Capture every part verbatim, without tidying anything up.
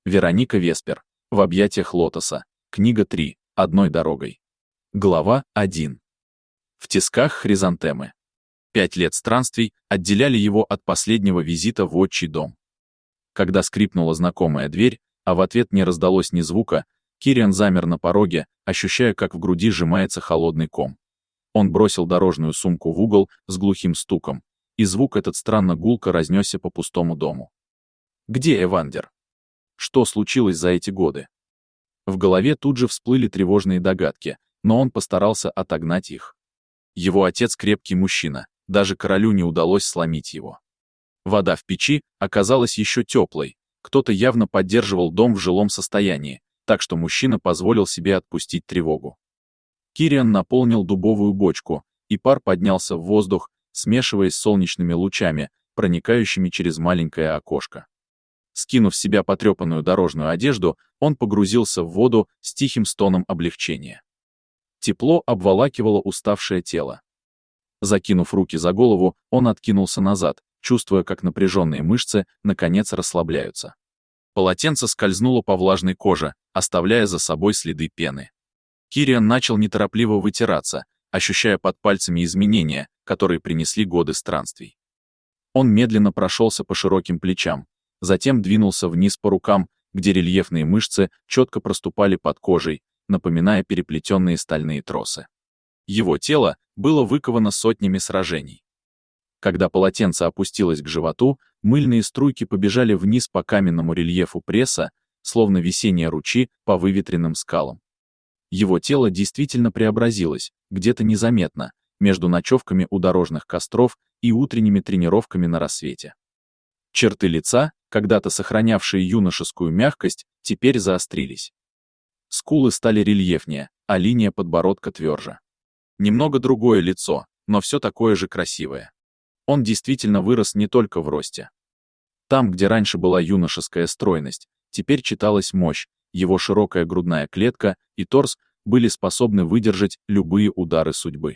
Вероника Веспер. В объятиях лотоса. Книга три. Одной дорогой. Глава один. В тисках хризантемы. Пять лет странствий отделяли его от последнего визита в отчий дом. Когда скрипнула знакомая дверь, а в ответ не раздалось ни звука, Кириан замер на пороге, ощущая, как в груди сжимается холодный ком. Он бросил дорожную сумку в угол с глухим стуком, и звук этот странно гулко разнесся по пустому дому. Где Эвандер? Что случилось за эти годы? В голове тут же всплыли тревожные догадки, но он постарался отогнать их. Его отец крепкий мужчина, даже королю не удалось сломить его. Вода в печи оказалась еще теплой, кто-то явно поддерживал дом в жилом состоянии, так что мужчина позволил себе отпустить тревогу. Кириан наполнил дубовую бочку, и пар поднялся в воздух, смешиваясь с солнечными лучами, проникающими через маленькое окошко. Скинув с себя потрепанную дорожную одежду, он погрузился в воду с тихим стоном облегчения. Тепло обволакивало уставшее тело. Закинув руки за голову, он откинулся назад, чувствуя, как напряженные мышцы наконец расслабляются. Полотенце скользнуло по влажной коже, оставляя за собой следы пены. Кириан начал неторопливо вытираться, ощущая под пальцами изменения, которые принесли годы странствий. Он медленно прошелся по широким плечам, затем двинулся вниз по рукам, где рельефные мышцы четко проступали под кожей, напоминая переплетенные стальные тросы. Его тело было выковано сотнями сражений. Когда полотенце опустилось к животу, мыльные струйки побежали вниз по каменному рельефу пресса, словно весенние ручьи по выветренным скалам. Его тело действительно преобразилось, где-то незаметно, между ночевками у дорожных костров и утренними тренировками на рассвете. Черты лица, когда-то сохранявшие юношескую мягкость, теперь заострились. Скулы стали рельефнее, а линия подбородка тверже. Немного другое лицо, но все такое же красивое. Он действительно вырос не только в росте. Там, где раньше была юношеская стройность, теперь читалась мощь, его широкая грудная клетка и торс были способны выдержать любые удары судьбы.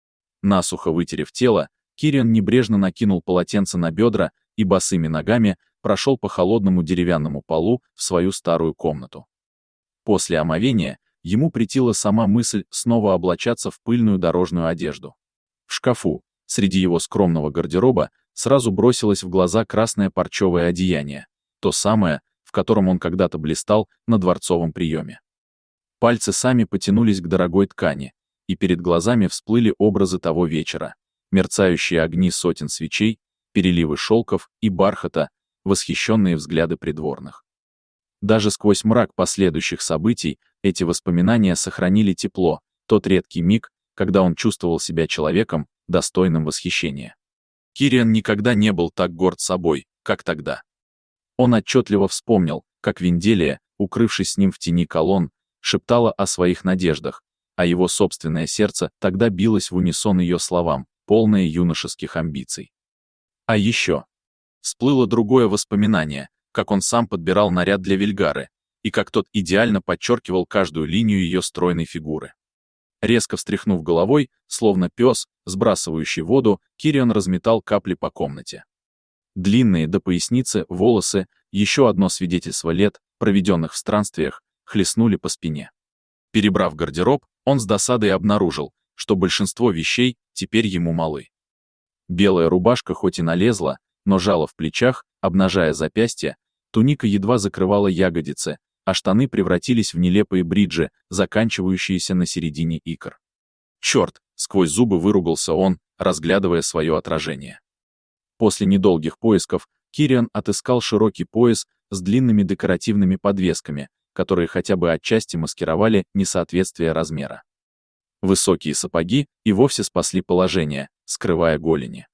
Насухо вытерев тело, Кириан небрежно накинул полотенце на бедра и босыми ногами прошел по холодному деревянному полу в свою старую комнату. После омовения ему претила сама мысль снова облачаться в пыльную дорожную одежду. В шкафу, среди его скромного гардероба, сразу бросилось в глаза красное парчевое одеяние, то самое, в котором он когда-то блистал на дворцовом приеме. Пальцы сами потянулись к дорогой ткани, и перед глазами всплыли образы того вечера, мерцающие огни сотен свечей, переливы шелков и бархата, восхищенные взгляды придворных. Даже сквозь мрак последующих событий эти воспоминания сохранили тепло, тот редкий миг, когда он чувствовал себя человеком, достойным восхищения. Кириан никогда не был так горд собой, как тогда. Он отчетливо вспомнил, как Винделия, укрывшись с ним в тени колонн, шептала о своих надеждах, а его собственное сердце тогда билось в унисон ее словам, полное юношеских амбиций. А еще всплыло другое воспоминание, как он сам подбирал наряд для Вельгары, и как тот идеально подчеркивал каждую линию ее стройной фигуры. Резко встряхнув головой, словно пес, сбрасывающий воду, Кириан разметал капли по комнате. Длинные до поясницы волосы, еще одно свидетельство лет, проведенных в странствиях, хлестнули по спине. Перебрав гардероб, он с досадой обнаружил, что большинство вещей теперь ему малы. Белая рубашка хоть и налезла, но жала в плечах, обнажая запястья, туника едва закрывала ягодицы, а штаны превратились в нелепые бриджи, заканчивающиеся на середине икр. «Черт!» — сквозь зубы выругался он, разглядывая свое отражение. После недолгих поисков Кириан отыскал широкий пояс с длинными декоративными подвесками, которые хотя бы отчасти маскировали несоответствие размера. Высокие сапоги и вовсе спасли положение, скрывая голени.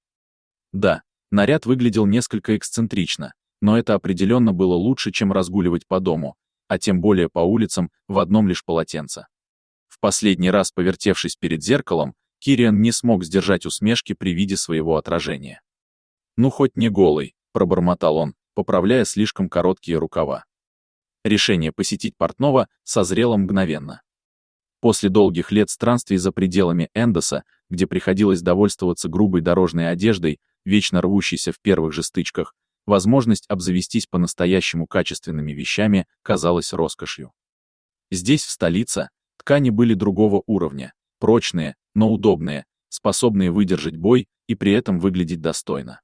Да, наряд выглядел несколько эксцентрично, но это определенно было лучше, чем разгуливать по дому, а тем более по улицам в одном лишь полотенце. В последний раз повертевшись перед зеркалом, Кириан не смог сдержать усмешки при виде своего отражения. «Ну хоть не голый», — пробормотал он, поправляя слишком короткие рукава. Решение посетить портного созрело мгновенно. После долгих лет странствий за пределами Эндоса, где приходилось довольствоваться грубой дорожной одеждой, вечно рвущейся в первых же стычках, возможность обзавестись по-настоящему качественными вещами казалась роскошью. Здесь, в столице, ткани были другого уровня, прочные, но удобные, способные выдержать бой и при этом выглядеть достойно.